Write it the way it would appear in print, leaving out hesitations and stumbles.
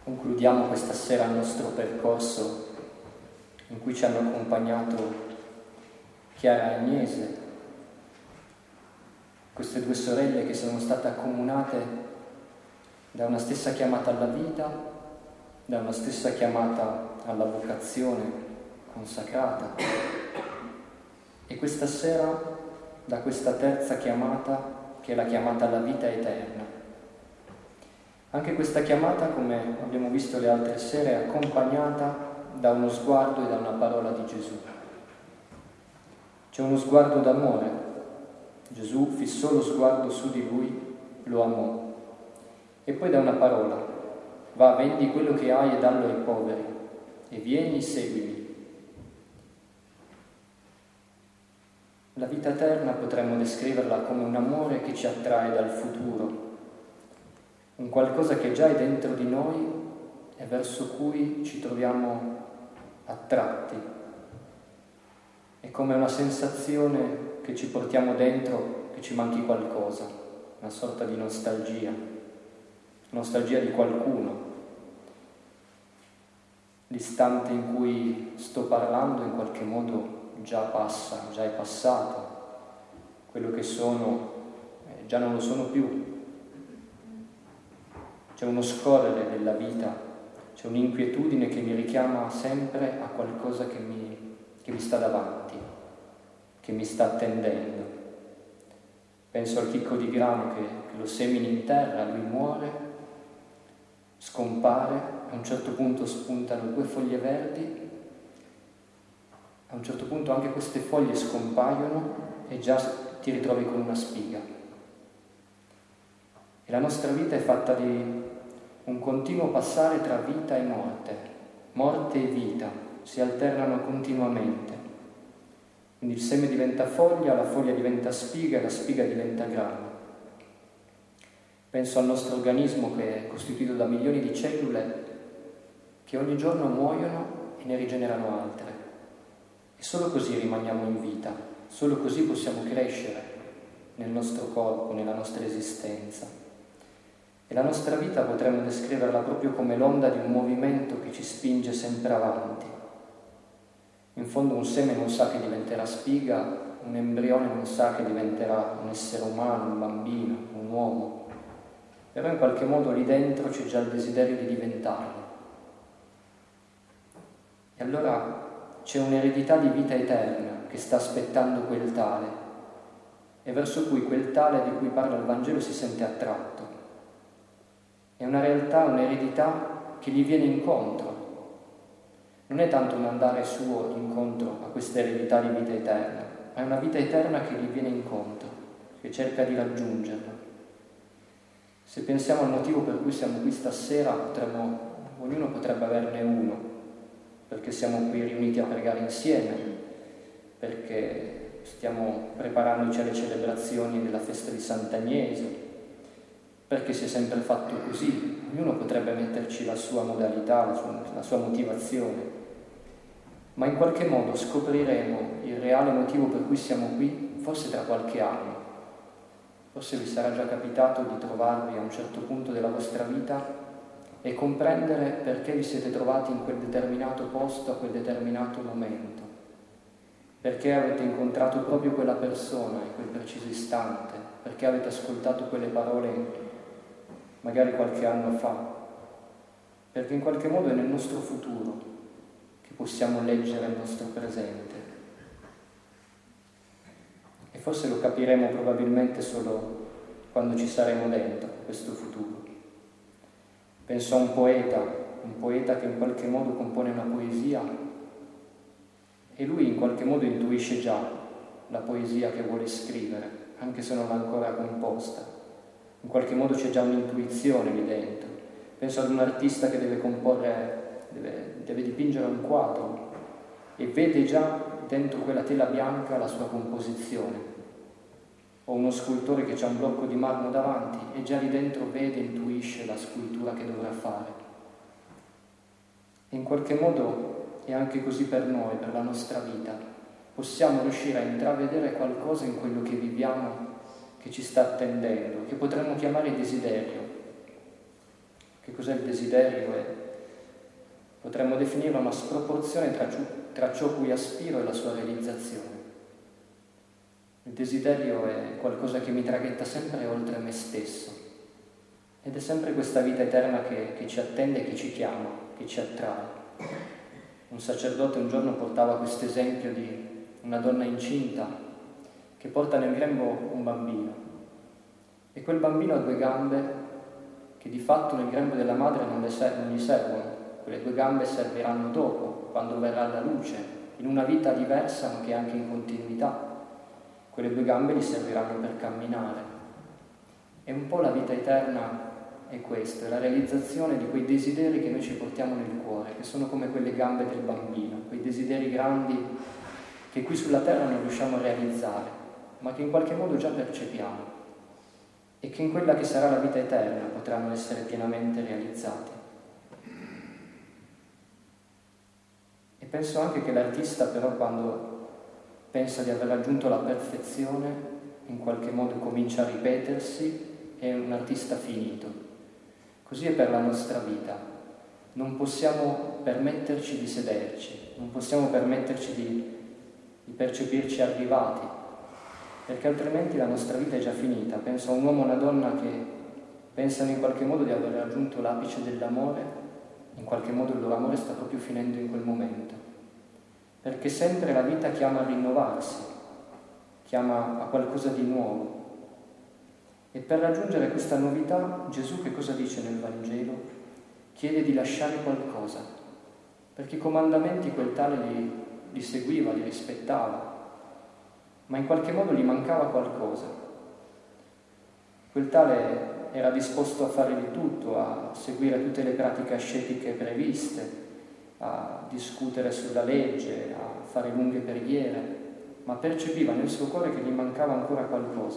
Concludiamo questa sera il nostro percorso in cui ci hanno accompagnato Chiara e Agnese, queste due sorelle che sono state accomunate da una stessa chiamata alla vita, da una stessa chiamata alla vocazione consacrata, e questa sera da questa terza chiamata che è la chiamata alla vita eterna. Anche questa chiamata, come abbiamo visto le altre sere, è accompagnata da uno sguardo e da una parola di Gesù. C'è uno sguardo d'amore. Gesù fissò lo sguardo su di lui, lo amò. E poi da una parola: va, vendi quello che hai e dallo ai poveri, e vieni, seguimi. La vita eterna potremmo descriverla come un amore che ci attrae dal futuro, un qualcosa che già è dentro di noi e verso cui ci troviamo attratti. È come una sensazione che ci portiamo dentro, che ci manchi qualcosa, una sorta di nostalgia di qualcuno. L'istante in cui sto parlando in qualche modo già passa, già è passato. Quello che sono già non lo sono più. C'è uno scorrere della vita, c'è un'inquietudine che mi richiama sempre a qualcosa che mi sta davanti, che mi sta attendendo. Penso al chicco di grano che lo semini in terra, lui muore, scompare, a un certo punto spuntano due foglie verdi, a un certo punto anche queste foglie scompaiono e già ti ritrovi con una spiga. E la nostra vita è fatta di un continuo passare tra vita e morte e vita, si alternano continuamente. Quindi il seme diventa foglia, la foglia diventa spiga e la spiga diventa grano. Penso al nostro organismo che è costituito da milioni di cellule che ogni giorno muoiono e ne rigenerano altre. E solo così rimaniamo in vita, solo così possiamo crescere nel nostro corpo, nella nostra esistenza. E la nostra vita potremmo descriverla proprio come l'onda di un movimento che ci spinge sempre avanti. In fondo un seme non sa che diventerà spiga, un embrione non sa che diventerà un essere umano, un bambino, un uomo. Però in qualche modo lì dentro c'è già il desiderio di diventarlo. E allora c'è un'eredità di vita eterna che sta aspettando quel tale e verso cui quel tale di cui parla il Vangelo si sente attratto. È una realtà, un'eredità che gli viene incontro. Non è tanto un andare suo incontro a questa eredità di vita eterna, ma è una vita eterna che gli viene incontro, che cerca di raggiungerla. Se pensiamo al motivo per cui siamo qui stasera, ognuno potrebbe averne uno, perché siamo qui riuniti a pregare insieme, perché stiamo preparandoci alle celebrazioni della festa di Sant'Agnese, perché si è sempre fatto così. Ognuno potrebbe metterci la sua modalità, la sua motivazione, ma in qualche modo scopriremo il reale motivo per cui siamo qui, forse tra qualche anno. Forse vi sarà già capitato di trovarvi a un certo punto della vostra vita e comprendere perché vi siete trovati in quel determinato posto, a quel determinato momento, perché avete incontrato proprio quella persona in quel preciso istante, perché avete ascoltato quelle parole magari qualche anno fa, perché in qualche modo è nel nostro futuro che possiamo leggere il nostro presente. E forse lo capiremo probabilmente solo quando ci saremo dentro questo futuro. Penso a un poeta che in qualche modo compone una poesia e lui in qualche modo intuisce già la poesia che vuole scrivere, anche se non l'ha ancora composta. In qualche modo c'è già un'intuizione lì dentro. Penso ad un artista che deve comporre, deve dipingere un quadro e vede già dentro quella tela bianca la sua composizione. O uno scultore che ha un blocco di marmo davanti e già lì dentro vede e intuisce la scultura che dovrà fare. E in qualche modo è anche così per noi, per la nostra vita. Possiamo riuscire a intravedere qualcosa in quello che viviamo che ci sta attendendo, che potremmo chiamare desiderio, Che cos'è il desiderio? Potremmo definirlo una sproporzione tra ciò cui aspiro e la sua realizzazione. Il desiderio è qualcosa che mi traghetta sempre oltre me stesso ed è sempre questa vita eterna che ci attende, che ci chiama, che ci attrae. Un sacerdote un giorno portava questo esempio di una donna incinta che porta nel grembo un bambino e quel bambino ha 2 gambe che di fatto nel grembo della madre non gli servono. Quelle 2 gambe serviranno dopo, quando verrà la luce, in una vita diversa ma che è anche in continuità. Quelle 2 gambe gli serviranno per camminare. E un po' la vita eterna è questo, è la realizzazione di quei desideri che noi ci portiamo nel cuore, che sono come quelle gambe del bambino, quei desideri grandi che qui sulla terra non riusciamo a realizzare, ma che in qualche modo già percepiamo e che in quella che sarà la vita eterna potranno essere pienamente realizzati. E penso anche che l'artista però quando pensa di aver raggiunto la perfezione in qualche modo comincia a ripetersi, è un artista finito. Così è per la nostra vita. Non possiamo permetterci di sederci, non possiamo permetterci di percepirci arrivati, perché altrimenti la nostra vita è già finita. Penso a un uomo e una donna che pensano in qualche modo di aver raggiunto l'apice dell'amore, in qualche modo il loro amore sta proprio finendo in quel momento, perché sempre la vita chiama a rinnovarsi, chiama a qualcosa di nuovo. E per raggiungere questa novità Gesù che cosa dice nel Vangelo? Chiede di lasciare qualcosa, perché i comandamenti quel tale li seguiva, li rispettava, ma in qualche modo gli mancava qualcosa. Quel tale era disposto a fare di tutto, a seguire tutte le pratiche ascetiche previste, a discutere sulla legge, a fare lunghe preghiere, ma percepiva nel suo cuore che gli mancava ancora qualcosa.